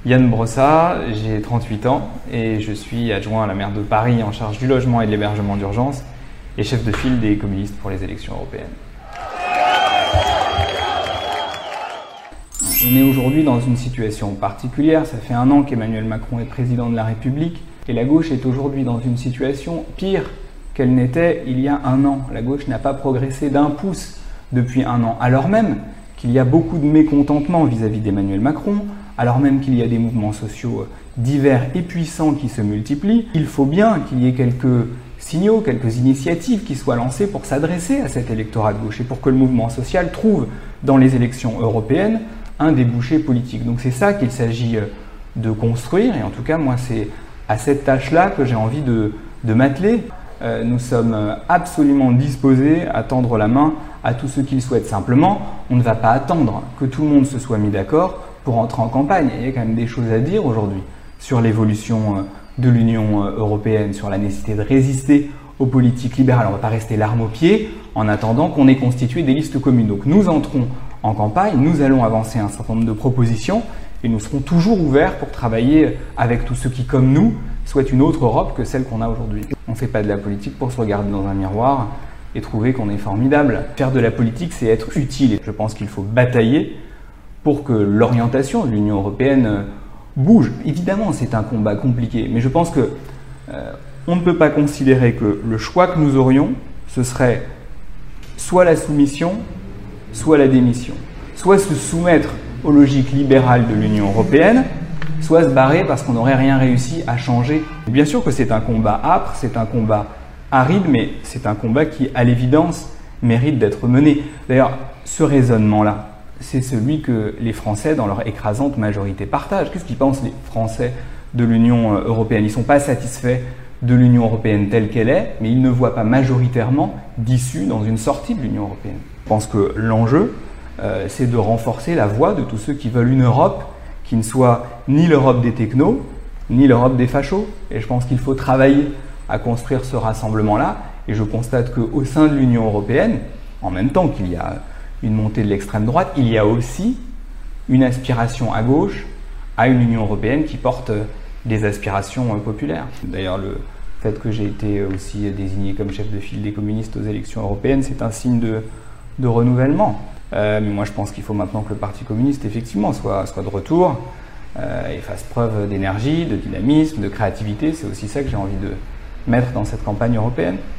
Yann Brossat, j'ai 38 ans et je suis adjoint à la maire de Paris en charge du logement et de l'hébergement d'urgence et chef de file des communistes pour les élections européennes. On est aujourd'hui dans une situation particulière. Ça fait 1 an qu'Emmanuel Macron est président de la République et la gauche est aujourd'hui dans une situation pire qu'elle n'était il y a 1 an. La gauche n'a pas progressé d'1 pouce depuis 1 an, alors même qu'il y a beaucoup de mécontentement vis-à-vis d'Emmanuel Macron, alors même qu'il y a des mouvements sociaux divers et puissants qui se multiplient. Il faut bien qu'il y ait quelques signaux, quelques initiatives qui soient lancées pour s'adresser à cet électorat de gauche et pour que le mouvement social trouve dans les élections européennes un débouché politique. Donc c'est ça qu'il s'agit de construire, et en tout cas moi c'est à cette tâche-là que j'ai envie de m'atteler. Nous sommes absolument disposés à tendre la main à tous ceux qui le souhaitent. Simplement, on ne va pas attendre que tout le monde se soit mis d'accord pour entrer en campagne. Il y a quand même des choses à dire aujourd'hui sur l'évolution de l'Union européenne, sur la nécessité de résister aux politiques libérales. On ne va pas rester l'arme au pied en attendant qu'on ait constitué des listes communes. Donc nous entrons en campagne, nous allons avancer un certain nombre de propositions et nous serons toujours ouverts pour travailler avec tous ceux qui, comme nous, souhaitent une autre Europe que celle qu'on a aujourd'hui. On ne fait pas de la politique pour se regarder dans un miroir et trouver qu'on est formidable. Faire de la politique, c'est être utile. Je pense qu'il faut batailler pour que l'orientation de l'Union européenne bouge. Évidemment, c'est un combat compliqué, mais je pense que on ne peut pas considérer que le choix que nous aurions, ce serait soit la soumission, soit la démission. Soit se soumettre aux logiques libérales de l'Union européenne, soit se barrer parce qu'on n'aurait rien réussi à changer. Bien sûr que c'est un combat âpre, c'est un combat aride, mais c'est un combat qui, à l'évidence, mérite d'être mené. D'ailleurs, ce raisonnement-là, c'est celui que les Français, dans leur écrasante majorité, partagent. Qu'est-ce qu'ils pensent, les Français de l'Union européenne? Ils ne sont pas satisfaits de l'Union européenne telle qu'elle est, mais ils ne voient pas majoritairement d'issue dans une sortie de l'Union européenne. Je pense que l'enjeu, c'est de renforcer la voix de tous ceux qui veulent une Europe qui ne soit ni l'Europe des technos, ni l'Europe des fachos. Et je pense qu'il faut travailler à construire ce rassemblement-là. Et je constate qu'au sein de l'Union européenne, en même temps qu'il y a une montée de l'extrême droite, il y a aussi une aspiration à gauche à une Union européenne qui porte des aspirations populaires. D'ailleurs, le fait que j'ai été aussi désigné comme chef de file des communistes aux élections européennes, c'est un signe de renouvellement. Mais moi, je pense qu'il faut maintenant que le Parti communiste, effectivement, soit de retour et fasse preuve d'énergie, de dynamisme, de créativité. C'est aussi ça que j'ai envie de mettre dans cette campagne européenne.